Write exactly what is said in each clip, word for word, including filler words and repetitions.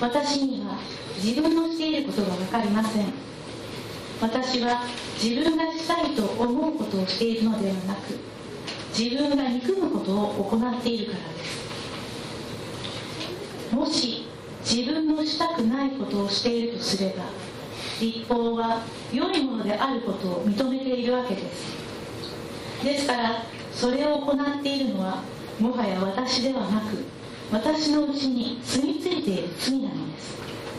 私には自分のしていることが分かりません。私は自分がしたいと思うことをしているのではなく、自分が憎むことを行っているからです。もし自分のしたくないことをしているとすれば、律法は良いものであることを認めているわけです。ですからそれを行っているのはもはや私ではなく、私のうちに住み着いている罪なのです。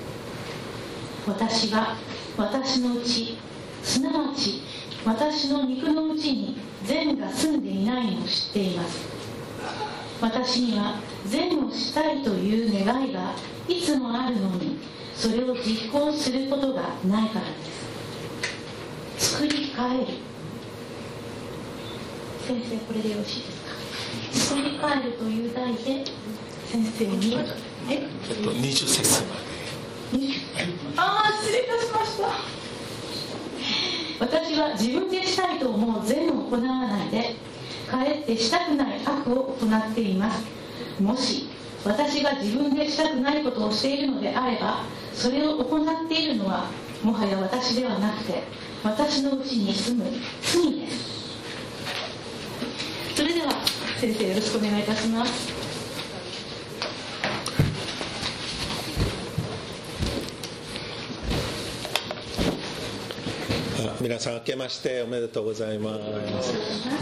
私は私のうち、すなわち私の肉のうちに善が住んでいないのを知っています。私には善をしたいという願いがいつもあるのに、それを実行することがないからです。作り変える。先生、これでよろしいですか。作り変えるという題で先生にええっとにじゅう節まで。 ああ、失礼いたしました。私は自分でしたいと思う善を行わないで、かえってしたくない悪を行っています。もし私が自分でしたくないことをしているのであれば、それを行っているのはもはや私ではなくて、私のうちに住む罪です。それでは先生、よろしくお願いいたします。 皆さん明けましておめでとうございます。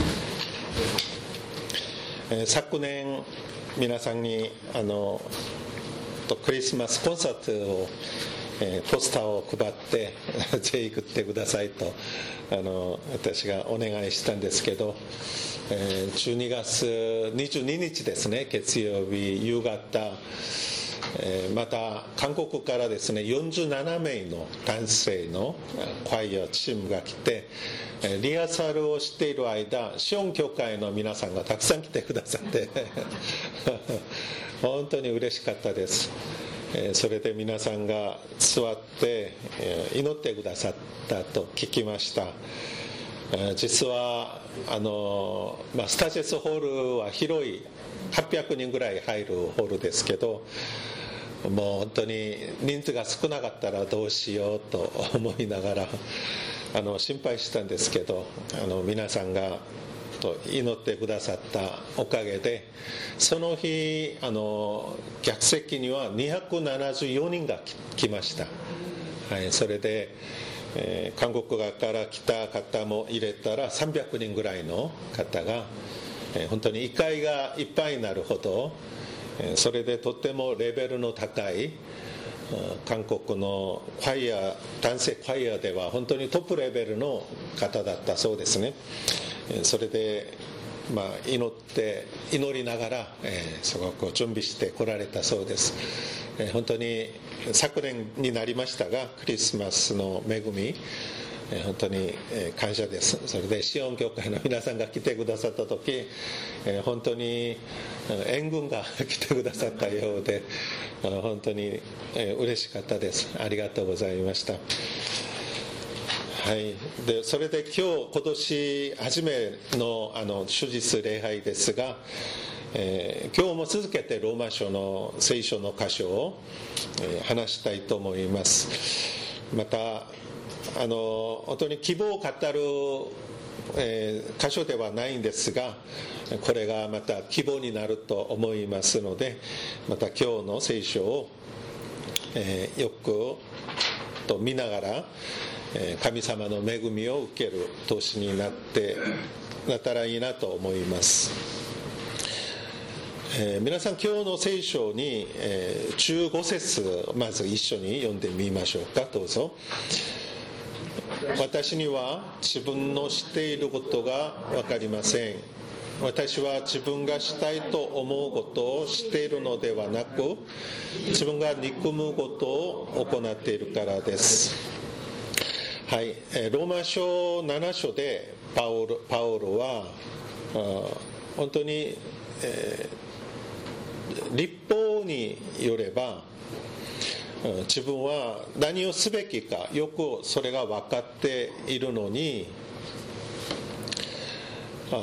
えー、昨年皆さんにあのとクリスマスコンサートを、えー、ポスターを配ってぜひ行ってくださいとあの私がお願いしたんですけど、えー、じゅうにがつにじゅうににちですね、月曜日夕方、えー、また韓国からですねよんじゅうななめいの男性のクイアチームが来て、えー、リハーサルをしている間、シオン教会の皆さんがたくさん来てくださって本当に嬉しかったです。えー、それで皆さんが座って、えー、祈ってくださったと聞きました。えー、実はあの、まあ、スタジェスホールは広いはっぴゃくにんぐらい入るホールですけど、もう本当に人数が少なかったらどうしようと思いながらあの心配したんですけど、あの皆さんがと祈ってくださったおかげで、その日あの客席にはにひゃくななじゅうよにんが来ました。はい、それで、えー、韓国側から来た方も入れたらさんびゃくにんぐらいの方が、えー、本当にいっかいがいっぱいになるほど、えー、それでとてもレベルの高い韓国のクワイア、男性クワイアでは本当にトップレベルの方だったそうですね。それで、まあ、祈って祈りながら、えー、すごく準備して来られたそうです。えー、本当に昨年になりましたが、クリスマスの恵み、えー、本当に感謝です。それでシオン教会の皆さんが来てくださった時、えー、本当に援軍が来てくださったようで、本当に嬉しかったです。ありがとうございました。はい、でそれで今日今年初め の, あの主日礼拝ですが、えー、今日も続けてローマ書の聖書の箇所を、えー、話したいと思います。またあの本当に希望を語る、えー、箇所ではないんですが、これがまた希望になると思いますので、また今日の聖書を、えー、よくと見ながら神様の恵みを受ける年になってなったらいいなと思います。えー、皆さん今日の聖書に、えー、じゅうご節まず一緒に読んでみましょうか。どうぞ。私には自分のしていることが分かりません。私は自分がしたいと思うことをしているのではなく、自分が憎むことを行っているからです。はい、ローマ書なな章でパウロ、パウロは本当に、えー、律法によれば自分は何をすべきかよくそれが分かっているのに、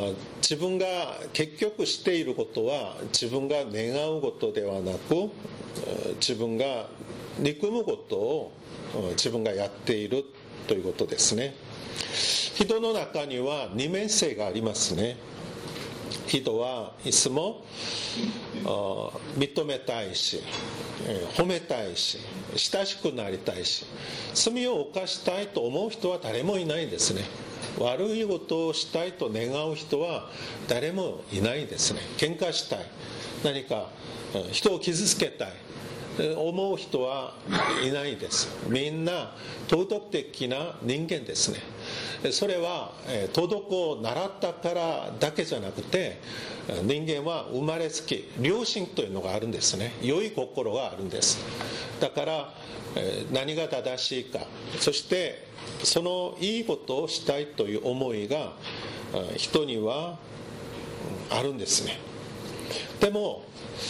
自分が結局していることは自分が願うことではなく、 自分が憎むことを自分がやっているということですね。人の中には二面性がありますね。人はいつも認めたいし、褒めたいし、親しくなりたいし、罪を犯したいと思う人は誰もいないんですね。悪いことをしたいと願う人は誰もいないですね。喧嘩したい、何か人を傷つけたい思う人はいないです。みんな道徳的な人間ですね。それは道徳を習ったからだけじゃなくて、人間は生まれつき良心というのがあるんですね。良い心があるんです。だから何が正しいか、そしてそのいいことをしたいという思いが人にはあるんですね。でも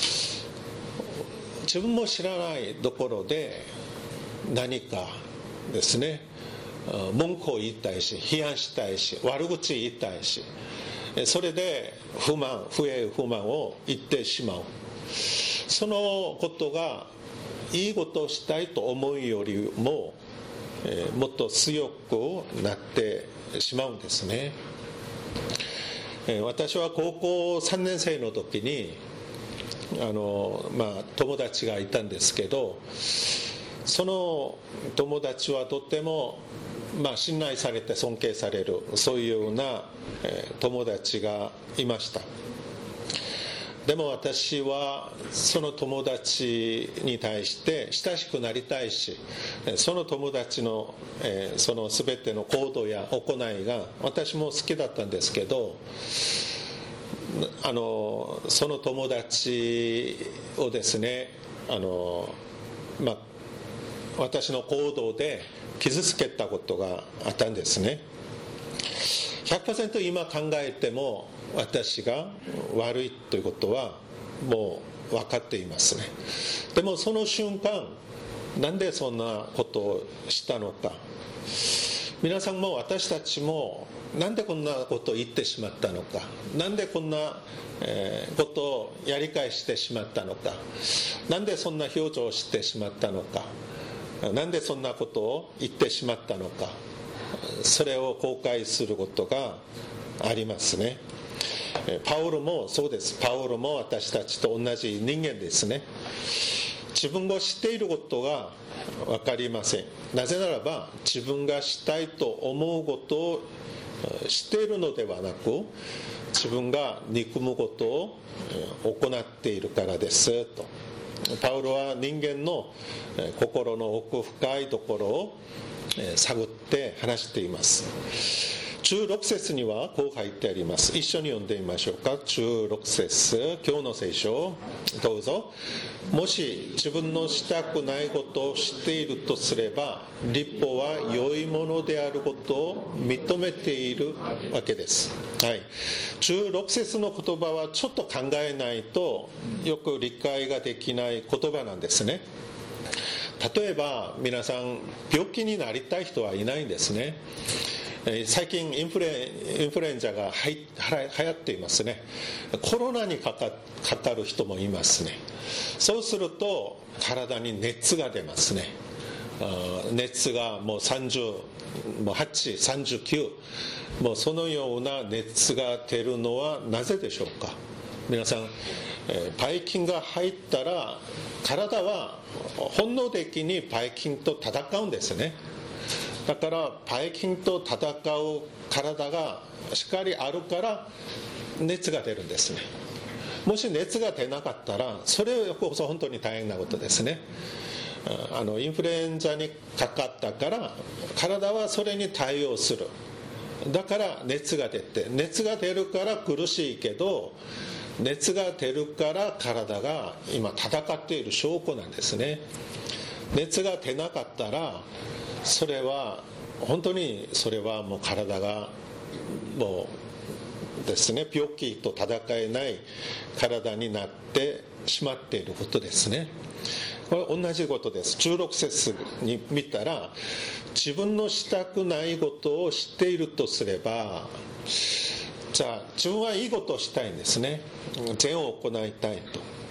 自分も知らないところで何かですね、文句を言いたいし、批判したいし、悪口言いたいし、それで不満、不平不満を言ってしまう。そのことがいいことをしたいと思うよりも、えー、もっと強くなってしまうんですね。えー、私は高校さんねん生の時にあの、まあ、友達がいたんですけど、その友達はとても、まあ、信頼されて尊敬される、そういうような、えー、友達がいました。でも私はその友達に対して親しくなりたいし、その友達の、えー、その全ての行動や行いが私も好きだったんですけど、あのその友達をですね、あの、まあ、私の行動で傷つけたことがあったんですね。ひゃくパーセント 今考えても私が悪いということはもう分かっていますね。でもその瞬間、なんでそんなことをしたのか、皆さんも私たちもなんでこんなことを言ってしまったのか、なんでこんなことをやり返してしまったのか、なんでそんな表情をしてしまったのか、なんでそんなことを言ってしまったのか、それを後悔することがありますね。パウロもそうです。パウロも私たちと同じ人間ですね。自分が知っていることが分かりません。なぜならば自分がしたいと思うことを知っているのではなく、自分が憎むことを行っているからですと。パウロは人間の心の奥深いところを探って話しています。じゅうろく節にはこう書いてあります。一緒に読んでみましょうか。じゅうろく節、今日の聖書どうぞ。もし自分のしたくないことを知っているとすれば、律法は良いものであることを認めているわけです。はい、じゅうろく節の言葉はちょっと考えないとよく理解ができない言葉なんですね。例えば皆さん病気になりたい人はいないんですね。最近インフレ、インフルエンザがはや流行っていますね。コロナにかか、かかる人もいますね。そうすると体に熱が出ますね。熱がもうさんじゅうはち、さんじゅうきゅう、もうそのような熱が出るのはなぜでしょうか。皆さん、ばい菌が入ったら体は本能的にばい菌と戦うんですね。だからばい菌と戦う体がしっかりあるから熱が出るんですね。もし熱が出なかったらそれこそ本当に大変なことですね。あのインフルエンザにかかったから体はそれに対応する。だから熱が出て、熱が出るから苦しいけど、熱が出るから体が今戦っている証拠なんですね。熱が出なかったらそれは本当にそれはもう体がもうですね、病気と戦えない体になってしまっていることですね。これ同じことです。じゅうろく節に見たら、自分のしたくないことを知っているとすれば、じゃあ自分はいいことをしたいんですね。善を行いたいと。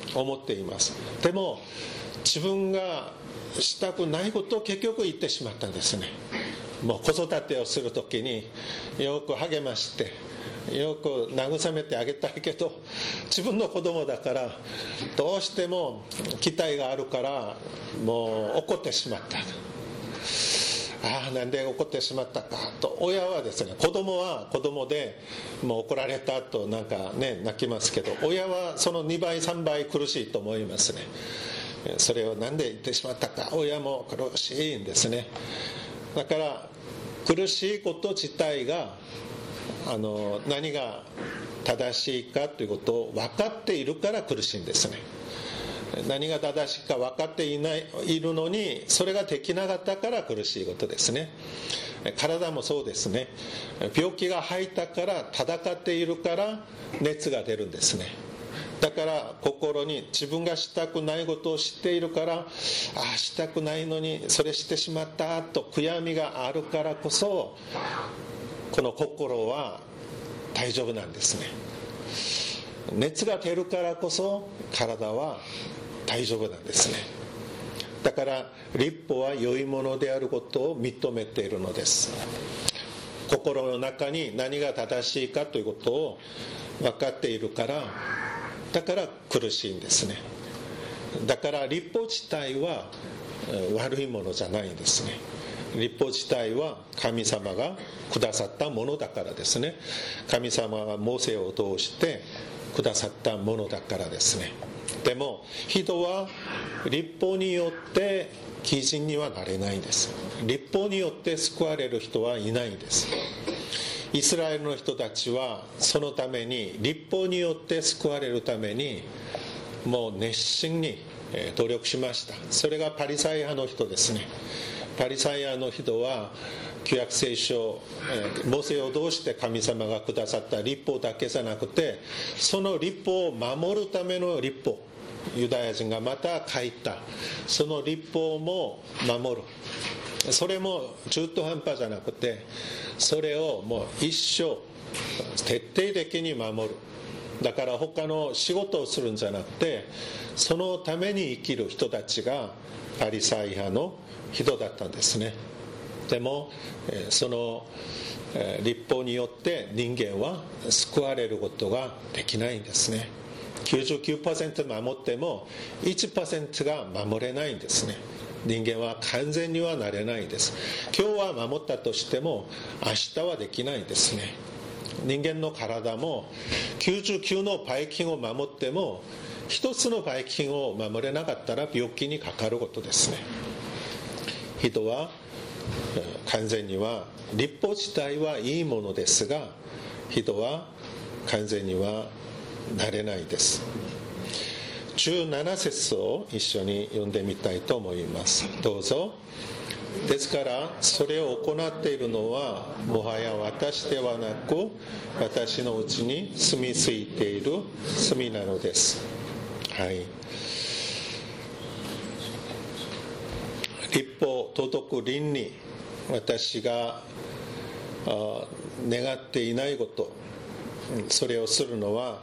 思っています。でも自分がしたくないことを結局言ってしまったんですね。もう子育てをするときによく励ましてよく慰めてあげたいけど、自分の子供だからどうしても期待があるからもう怒ってしまった。ああ、なんで怒ってしまったかと。親はですね、子供は子供でもう怒られたとなんかね泣きますけど、親はそのにばいさんばい苦しいと思いますね。それをなんで言ってしまったか、親も苦しいんですね。だから苦しいこと自体があの何が正しいかということを分かっているから苦しいんですね。何が正しいか分かっていないいるのにそれができなかったから苦しいことですね。体もそうですね。病気が入ったから戦っているから熱が出るんですね。だから心に自分がしたくないことを知っているから、ああしたくないのにそれしてしまったと悔やみがあるからこそ、この心は大丈夫なんですね。熱が出るからこそ体は大丈夫なんですね。だから律法は良いものであることを認めているのです。心の中に何が正しいかということを分かっているから、だから苦しいんですね。だから律法自体は悪いものじゃないんですね。律法自体は神様がくださったものだからですね。神様がモーセを通してくださったものだからですね。でも人は律法によって義人にはなれないんです。律法によって救われる人はいないんです。イスラエルの人たちはそのために、律法によって救われるためにもう熱心に努力しました。それがパリサイ派の人ですね。パリサイ派の人は旧約聖書、モーセを通して神様がくださった律法だけじゃなくて、その律法を守るための律法、ユダヤ人がまた書いたその律法も守る。それも中途半端じゃなくて、それをもう一生徹底的に守る。だから他の仕事をするんじゃなくて、そのために生きる人たちがパリサイ派の人だったんですね。でもその律法によって人間は救われることができないんですね。きゅうじゅうきゅうパーセント 守っても いちパーセント が守れないんですね。人間は完全にはなれないです。今日は守ったとしても明日はできないんですね。人間の体もきゅうじゅうきゅうのばい菌を守っても一つのばい菌を守れなかったら病気にかかることですね。人は完全には、律法自体はいいものですが、人は完全にはなれないです。じゅうなな節を一緒に読んでみたいと思います。どうぞ。ですからそれを行っているのはもはや私ではなく、私のうちに住み着いている罪なのです。はい。律法、届く倫理、私が願っていないこと、それをするのは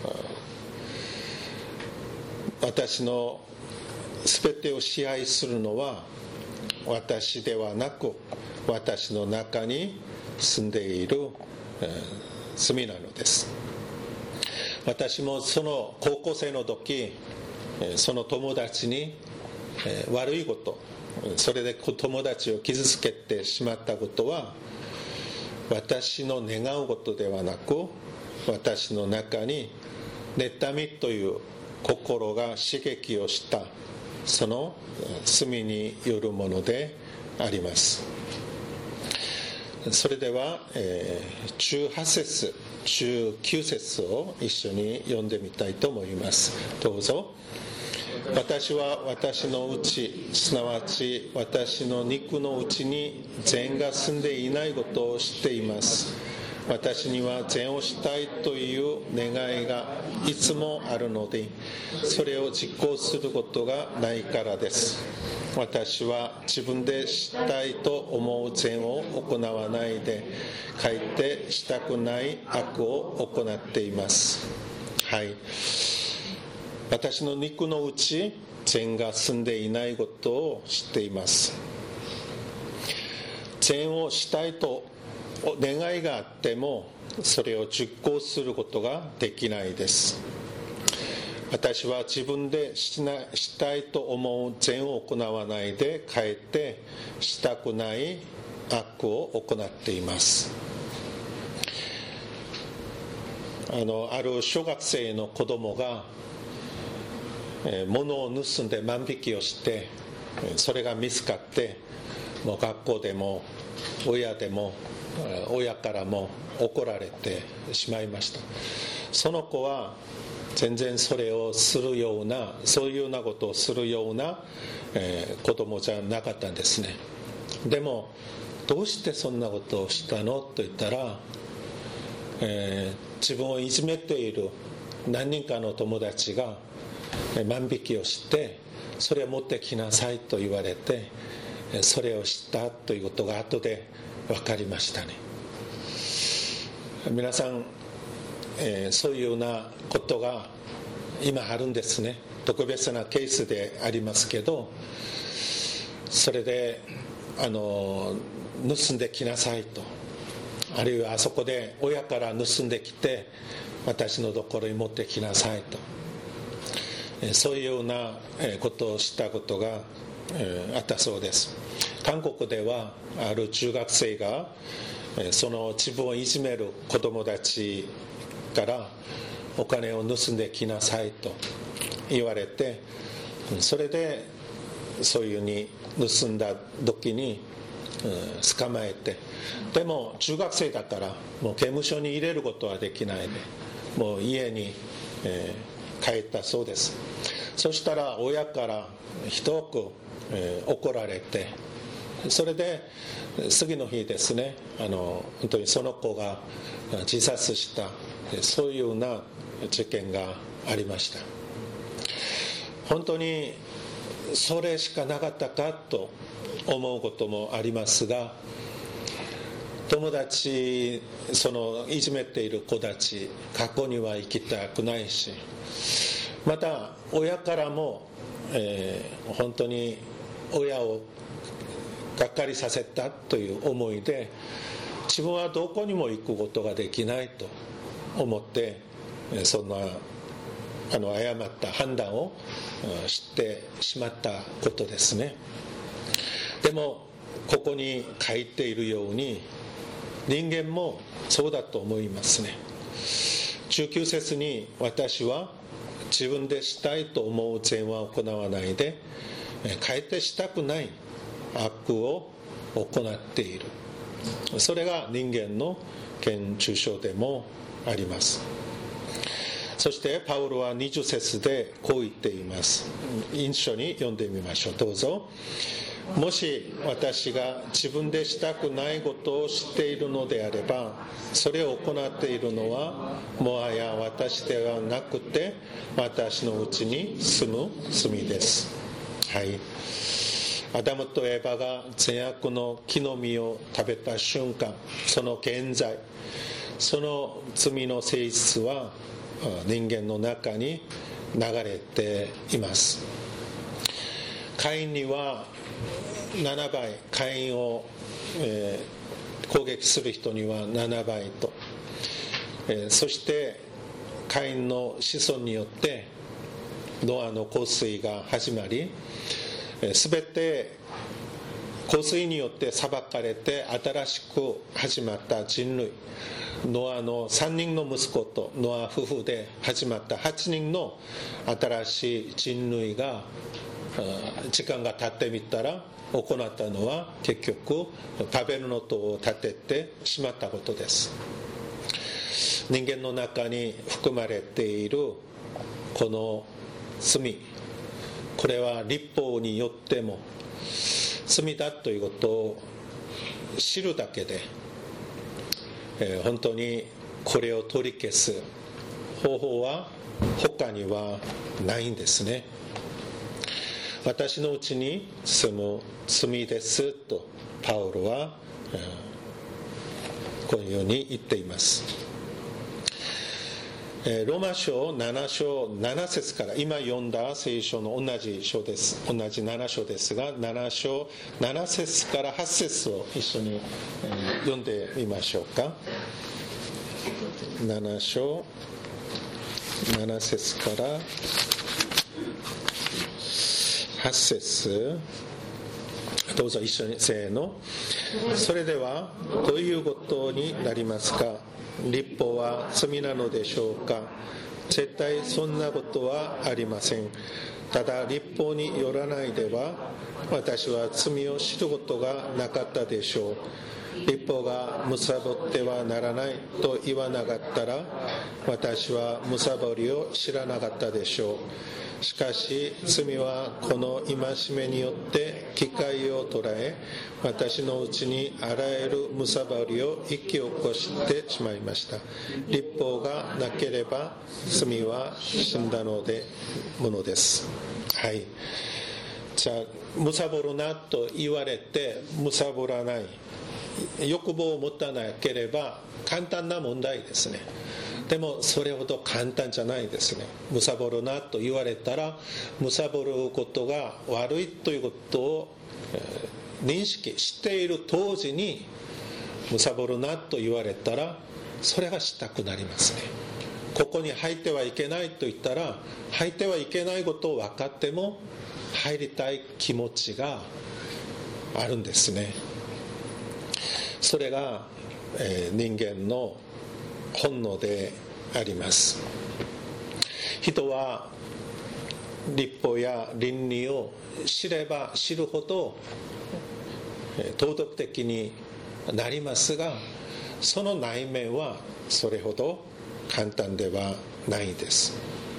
私の全てを支配するのは私ではなく、私の中に住んでいる罪なのです。私もその高校生の時、その友達に悪いこと、それで友達を傷つけてしまったことは私の願うことではなく、私の中に妬みという心が刺激をしたその罪によるものであります。それでは、えー、じゅうはち節じゅうきゅう節を一緒に読んでみたいと思います。どうぞ。私は私のうち、すなわち私の肉のうちに善が住んでいないことを知っています。私には善をしたいという願いがいつもあるので、それを実行することがないからです。私は自分でしたいと思う善を行わないで、かえってしたくない悪を行っています。はい。 私の肉のうち善が住んでいないことを知っています。善をしたいと願いがあってもそれを実行することができないです。私は自分でしなしたいと思う善を行わないでかえってしたくない悪を行っています。あのある小学生の子供がえー、物を盗んで万引きをしてそれが見つかってもう学校でも親でも親からも怒られてしまいました。その子は全然それをするようなそういうようなことをするような、えー、子供じゃなかったんですね。でもどうしてそんなことをしたのと言ったら、えー、自分をいじめている何人かの友達が万引きをしてそれを持ってきなさいと言われてそれをしたということが後で分かりましたね。皆さん、えー、そういうようなことが今あるんですね。特別なケースでありますけど、それであの盗んできなさいと、あるいはあそこで親から盗んできて私のところに持ってきなさいと、そういうようなことをしたことがあったそうです。韓国ではある中学生がその自分をいじめる子供たちからお金を盗んできなさいと言われて、それでそういうふうに盗んだ時に捕まえて、でも中学生だからもう刑務所に入れることはできないでもう家に、えー帰ったそうです。そしたら親からひどく、えー、怒られて、それで次の日ですね、あの本当にその子が自殺したそういうような事件がありました。本当にそれしかなかったかと思うこともありますが、友達そのいじめている子たち過去には行きたくないし、また親からも、えー、本当に親をがっかりさせたという思いで自分はどこにも行くことができないと思ってそんなあの誤った判断をしてしまったことですね。でもここに書いているように人間もそうだと思いますね。じゅうきゅう節に私は自分でしたいと思う善は行わないでかえってしたくない悪を行っている。それが人間の現状書でもあります。そしてパウロはにじゅう節でこう言っています。一緒に読んでみましょう。どうぞ。もし私が自分でしたくないことを知っているのであれば、それを行っているのはもはや私ではなくて私のうちに住む罪です。はい。アダムとエバが善悪の木の実を食べた瞬間、その現在、その罪の性質は人間の中に流れています。カインにはななばい、カインを、えー、攻撃する人にはななばいと、えー、そしてカインの子孫によってノアの洪水が始まり、すべて洪水によって裁かれて新しく始まった人類、ノアのさんにんの息子とノア夫婦で始まったはちにんの新しい人類が時間が経ってみたら行ったのは結局バベルの塔を建ててしまったことです。人間の中に含まれているこの罪、これは律法によっても罪だということを知るだけで、えー、本当にこれを取り消す方法は他にはないんですね。私のうちに住む罪ですとパウロは、えー、このように言っています。 ローマ書なな章なな節から、今読んだ聖書の同じ章です、同じなな章ですが、なな章なな節からはち節を一緒に読んでみましょうか。なな章なな節からはち節、どうぞ一緒に、せーの。それではどういうことになりますか。律法は罪なのでしょうか。絶対そんなことはありません。ただ律法によらないでは私は罪を知ることがなかったでしょう。律法が貪ってはならないと言わなかったら私は貪りを知らなかったでしょう。しかし罪はこの戒めによって機会を捉え、私のうちにあらゆる貪りを引き起こしてしまいました。律法がなければ罪は死んだのでものです。はい。じゃあ貪るなと言われて貪らない、欲望を持たなければ簡単な問題ですね。でもそれほど簡単じゃないですね。貪るなと言われたら、貪ることが悪いということを認識している当時に貪るなと言われたら、それがしたくなりますね。ここに入ってはいけないと言ったら、入ってはいけないことを分かっても入りたい気持ちがあるんですね。それが、えー、人間の本能であります。人は律法や倫理を知れば知るほど道徳的になりますが、その内面はそれほど簡単ではないです。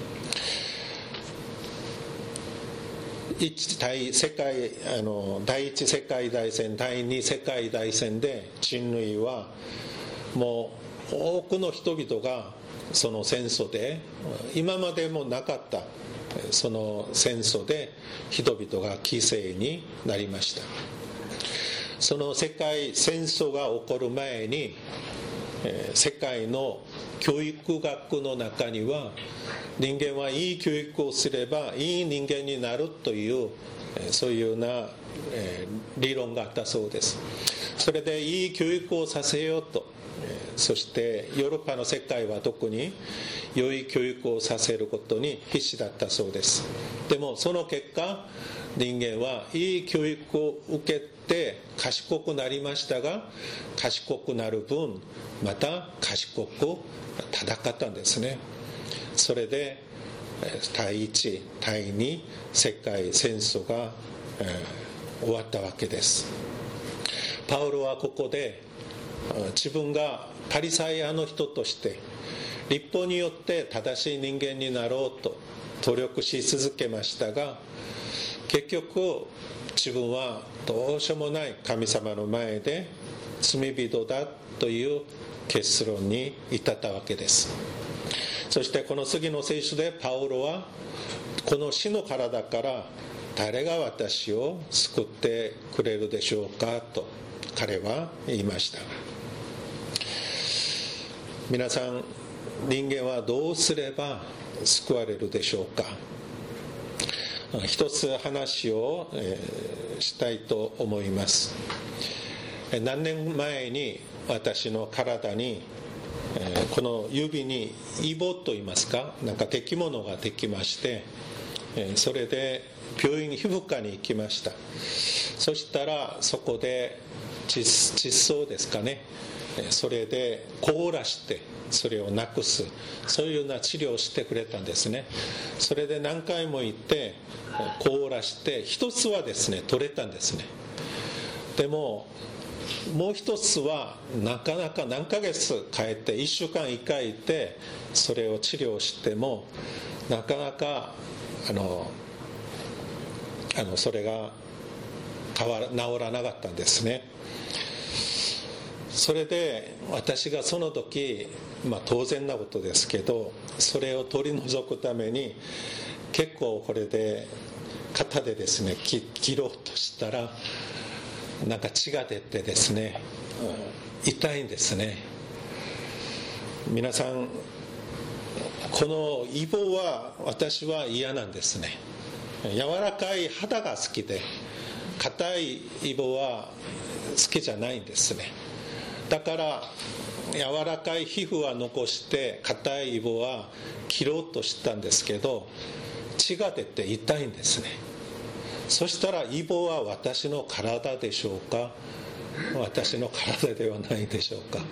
一対世界あの第一世界大戦、第二世界大戦で人類はもう多くの人々がその戦争で、今までもなかったその戦争で人々が犠牲になりました。その世界戦争が起こる前に、世界の教育学の中には、人間はいい教育をすればいい人間になるというそういうような理論があったそうです。それでいい教育をさせようと、そしてヨーロッパの世界は特に良い教育をさせることに必死だったそうです。でもその結果、人間はいい教育を受けて賢くなりましたが、賢くなる分また賢く戦ったんですね。それで第一第二世界戦争が、えー、終わったわけです。パウロはここで自分がパリサイ派の人として律法によって正しい人間になろうと努力し続けましたが、結局自分はどうしようもない神様の前で罪人だという結論に至ったわけです。そしてこの次の聖書でパウロは、この死の体から誰が私を救ってくれるでしょうかと彼は言いました。皆さん、人間はどうすれば救われるでしょうか。一つ話をしたいと思います。何年前に私の体にこの指にイボといいますか、なんか出来物ができまして、それで病院に皮膚科に行きました。そしたらそこで窒素ですかね、それで凍らしてそれをなくす、そういうような治療をしてくれたんですね。それで何回も行って凍らして一つはですね取れたんですね。でももう一つはなかなか何ヶ月帰っていっしゅうかんいっかい行ってそれを治療してもなかなかあのあのそれが変わら治らなかったんですね。それで私がその時、まあ、当然なことですけど、それを取り除くために結構これで肩でですね 切, 切ろうとしたらなんか血が出てですね、痛いんですね。皆さんこのイボは私は嫌なんですね。柔らかい肌が好きで、硬いイボは好きじゃないんですね。だから柔らかい皮膚は残して硬いイボは切ろうとしたんですけど、血が出て痛いんですね。そしたらイボは私の体でしょうか、私の体ではないでしょうか。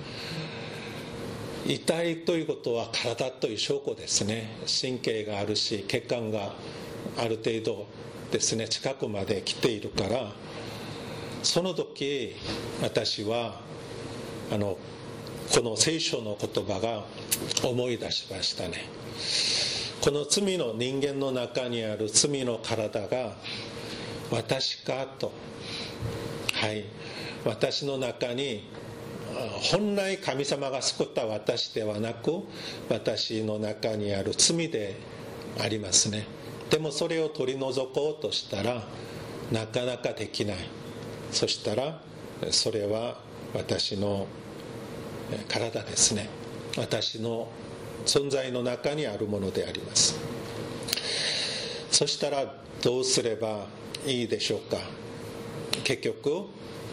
痛いということは体という証拠ですね。神経があるし血管がある程度ですね、近くまで来ているから、その時私はあのこの聖書の言葉が思い出しましたね。この罪の人間の中にある罪の体が私かと、はい、私の中に本来神様が救った私ではなく、私の中にある罪でありますね。でもそれを取り除こうとしたらなかなかできない。そしたらそれは私の体ですね。私の存在の中にあるものであります。そしたらどうすればいいでしょうか。結局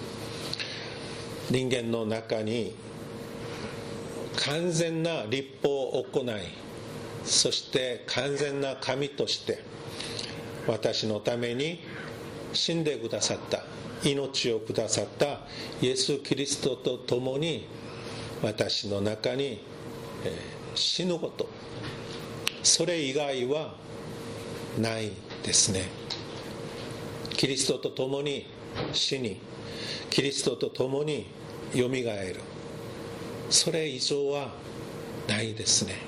人間の中に完全な律法を行い、そして完全な神として私のために死んでくださった、命をくださったイエス・キリストと共に私の中に死ぬこと、それ以外はないですね。キリストと共に死に、キリストと共によみがえる、それ以上はないですね。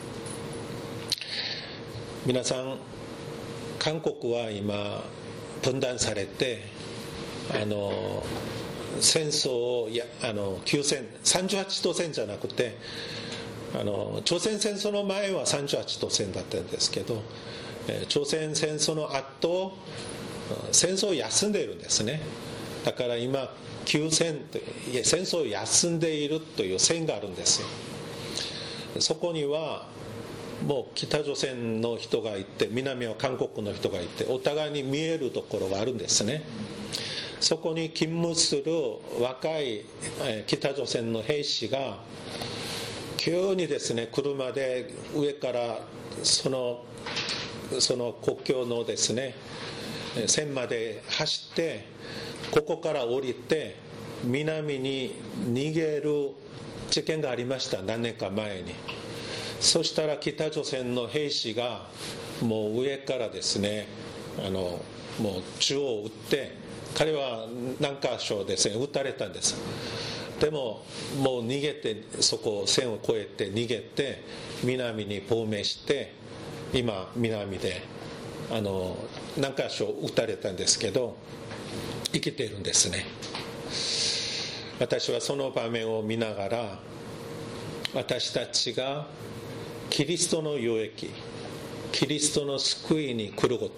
皆さん、韓国は今分断されて、あの戦争をやあの休戦、さんじゅうはちどせんじゃなくて、あの朝鮮戦争の前はさんじゅうはちどせんだったんですけど、朝鮮戦争の後戦争を休んでいるんですね。だから今休戦という、戦争を休んでいるという線があるんですよ。そこにはもう北朝鮮の人がいて、南は韓国の人がいて、お互いに見えるところがあるんですね。そこに勤務する若い北朝鮮の兵士が急にですね、車で上からそのその国境のですね線まで走って、ここから降りて南に逃げる事件がありました、何年か前に。そしたら北朝鮮の兵士がもう上からですね、あのもう銃を撃って、彼は何か所ですね撃たれたんです。でももう逃げて、そこ線を越えて逃げて南に亡命して、今南であの何か所撃たれたんですけど生きているんですね。私はその場面を見ながら、私たちがキリストの領域、キリストの救いに来ること、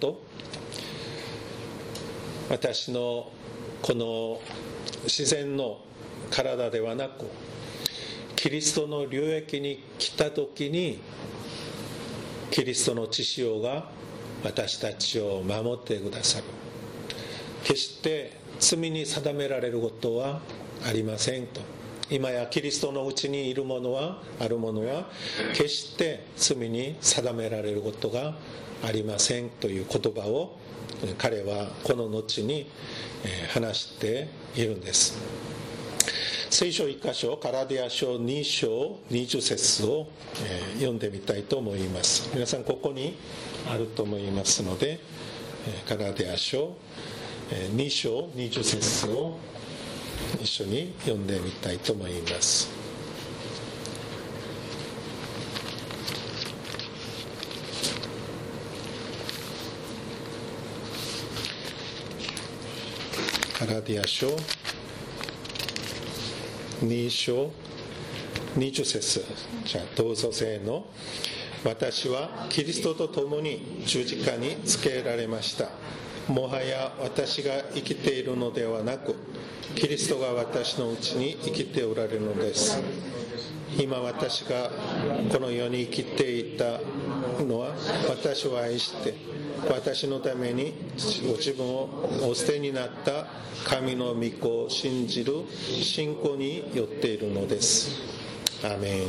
私のこの自然の体ではなく、キリストの領域に来たときに、キリストの血潮が私たちを守ってくださる。決して罪に定められることはありませんと。今やキリストのうちにいるものは、あるものは決して罪に定められることがありませんという言葉を彼はこの後に話しているんです。聖書一箇所、ガラテヤ書に章にじゅう節を読んでみたいと思います。皆さんここにあると思いますので、ガラテヤ書に章にじゅう節を一緒に読んでみたいと思います。ガラテヤ書に章にじゅう節、じゃあどうぞせーの。私はキリストと共に十字架につけられました。もはや私が生きているのではなく、キリストが私のうちに生きておられるのです。 今私がこの世に生きていたのは、私を愛して私のためにご自分をお捨てになった神の御子を信じる信仰によっているのです。アーメン。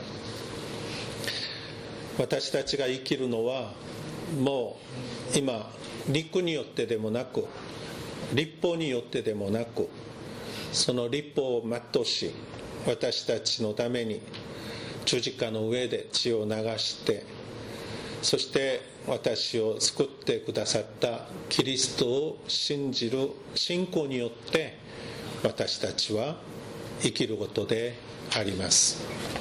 私たちが生きるのはもう今肉によってでもなく、律法によってでもなく、その律法を全うし、私たちのために十字架の上で血を流して、そして私を救ってくださったキリストを信じる信仰によって私たちは生きることであります。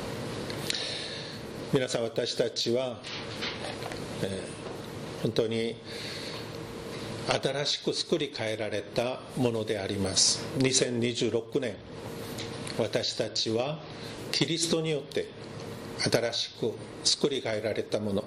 皆さん、私たちは、えー、本当に新しく作り変えられたものであります。にせんにじゅうろくねん、私たちはキリストによって新しく作り変えられたもの。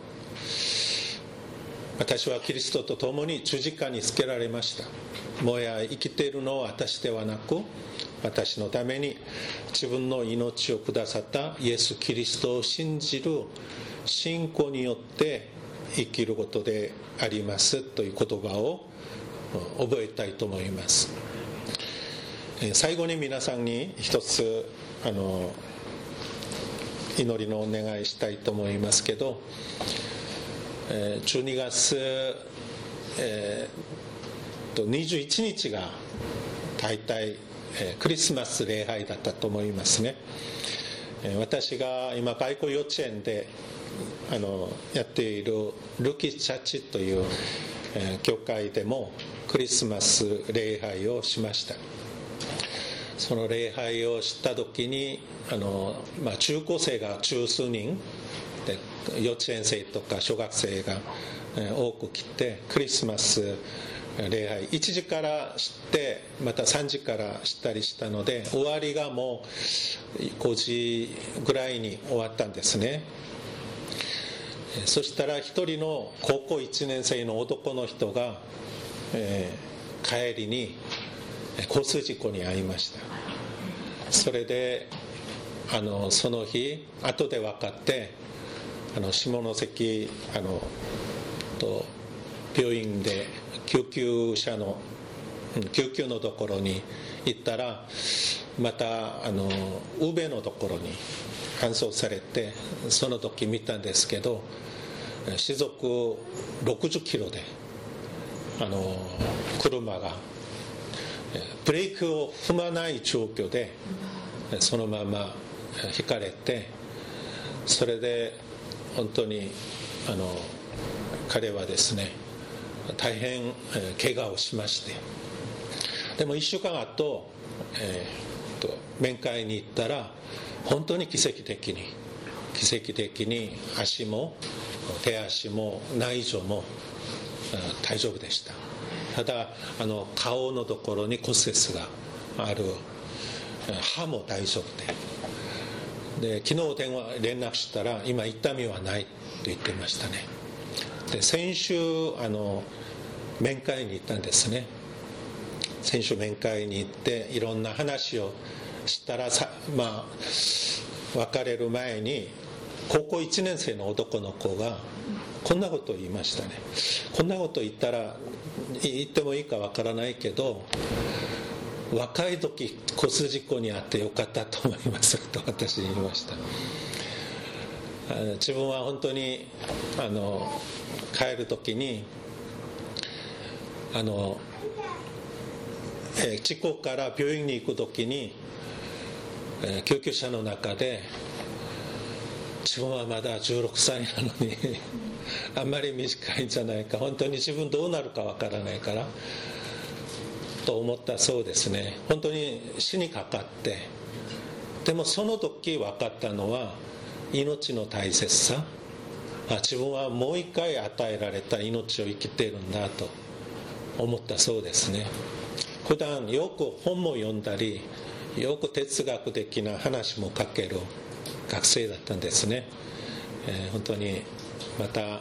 私はキリストと共に十字架につけられました。もはや生きているのは私ではなく、私のために自分の命をくださったイエス・キリストを信じる信仰によって生きることでありますという言葉を覚えたいと思います。最後に皆さんに一つあの祈りのお願いしたいと思いますけど、じゅうにがつ、えー、にじゅういちにちが大体クリスマス礼拝だったと思いますね。私が今外国幼稚園であのやっているルキチャッチという、えー、教会でもクリスマス礼拝をしました。その礼拝をした時にあの、まあ、中高生が十数人で、幼稚園生とか小学生が、えー、多く来て、クリスマス礼拝いちじからしてまたさんじからしたりしたので、終わりがもうごじぐらいに終わったんですね。そしたら一人の高校いちねん生の男の人が、えー、帰りに交通事故に遭いました。それであのその日後で分かって、あの下関あのと病院で救急車の救急のところに行ったら、またあの宇部のところに搬送されて、その時見たんですけど、時速ろくじゅっキロであの車がブレーキを踏まない状況でそのままひかれて、それで本当にあの彼はですね、大変怪我をしまして、でもいっしゅうかん後、えー、と面会に行ったら、本当に奇跡的に奇跡的に足も手足も内臓も大丈夫でした。ただあの顔のところに骨折がある、歯も大丈夫で、で昨日電話連絡したら今痛みはないと言ってましたね。で先週あの面会に行ったんですね。先週面会に行っていろんな話をしたらさ、まあ別れる前に高校いちねん生の男の子がこんなことを言いましたね。こんなこと言ったら言ってもいいかわからないけど、若い時交通事故に遭ってよかったと思いますと私に言いました。あの自分は本当にあの帰る時にあの、えー、事故から病院に行く時に、えー、救急車の中で自分はまだじゅうろくさいなのにあんまり短いんじゃないか、本当に自分どうなるかわからないからと思ったそうですね。本当に死にかかって、でもその時分かったのは命の大切さ、自分はもう一回与えられた命を生きているんだと思ったそうですね。普段よく本も読んだり、よく哲学的な話も書ける学生だったんですね。えー、本当にまた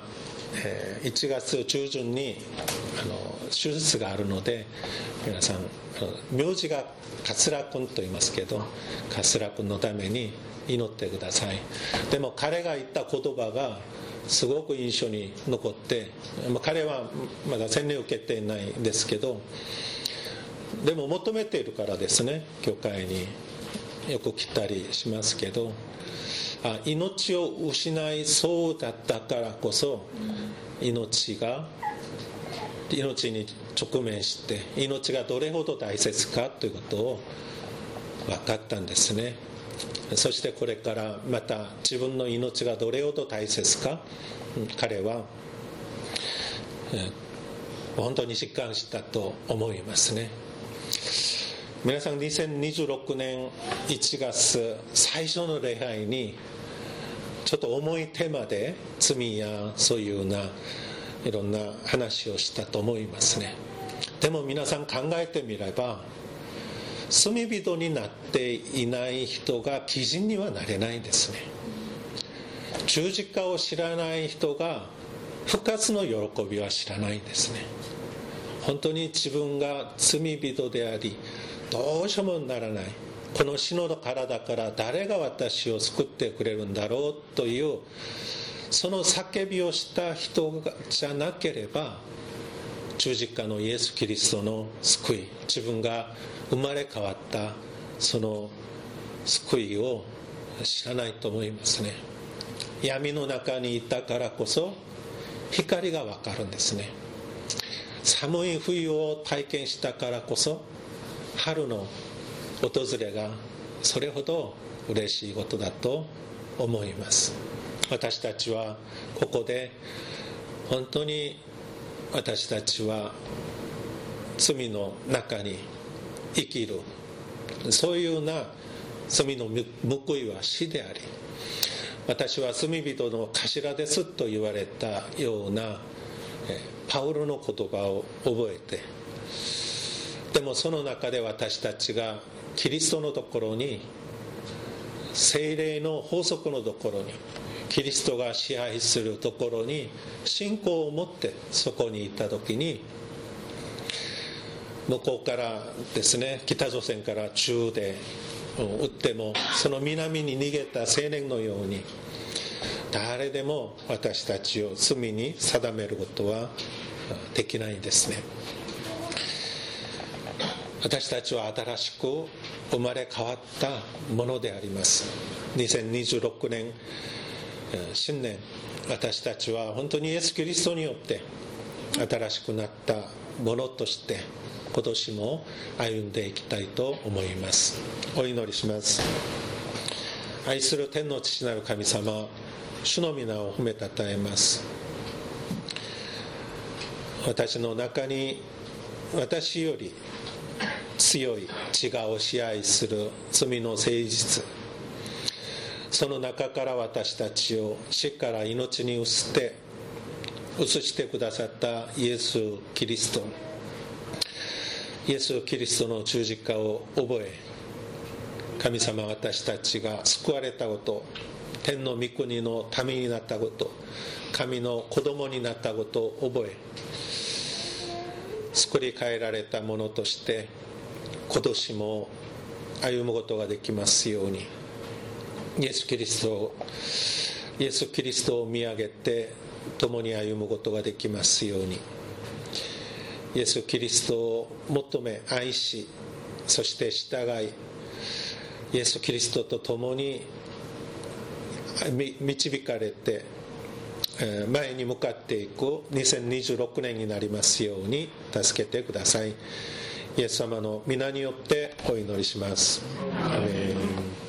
いちがつ中旬にあの手術があるので、皆さん名字が桂君と言いますけど、桂君のために祈ってください。でも彼が言った言葉がすごく印象に残って、彼はまだ洗礼を受けていないんですけど、でも求めているからですね、教会によく来たりしますけど、あ、命を失いそうだったからこそ、命が命に直面して命がどれほど大切かということを分かったんですね。そしてこれからまた自分の命がどれほど大切か、彼は本当に実感したと思いますね。皆さん、にせんにじゅうろくねんいちがつ最初の礼拝にちょっと重いテーマで罪やそういうようないろんな話をしたと思いますね。でも皆さん考えてみれば、罪人になっていない人が義人にはなれないんですね。十字架を知らない人が復活の喜びは知らないんですね。本当に自分が罪人でありどうしようもならない、この死の体から誰が私を救ってくれるんだろうというその叫びをした人じゃなければ、十字架のイエス・キリストの救い、自分が生まれ変わったその救いを知らないと思いますね。闇の中にいたからこそ光がわかるんですね。寒い冬を体験したからこそ春の訪れがそれほど嬉しいことだと思います。私たちはここで本当に私たちは罪の中に生きる、そういうような罪の報いは死であり、私は罪人の頭ですと言われたようなパウロの言葉を覚えて、でもその中で私たちがキリストのところに、聖霊の法則のところに、キリストが支配するところに信仰を持ってそこに行った時に、向こうからですね、北朝鮮から銃で撃ってもその南に逃げた青年のように、誰でも私たちを罪に定めることはできないんですね。私たちは新しく生まれ変わったものであります。にせんにじゅうろくねん新年、私たちは本当にイエス・キリストによって新しくなったものとして今年も歩んでいきたいと思います。お祈りします。愛する天の父なる神様、主の皆を褒めたたえます。私の中に私より強い自我を支配する罪の誠実、その中から私たちを死から命に移して移してくださったイエス・キリスト、イエス・キリストの十字架を覚え、神様、私たちが救われたこと、天の御国の民になったこと、神の子供になったことを覚え、作り変えられたものとして今年も歩むことができますように、イエス・キリストをイエス・キリストを見上げて共に歩むことができますように、イエス・キリストを求め愛し、そして従い、イエス・キリストと共に導かれて前に向かっていくにせんにじゅうろくねんになりますように助けてください。イエス様の皆によってお祈りします。アーメン。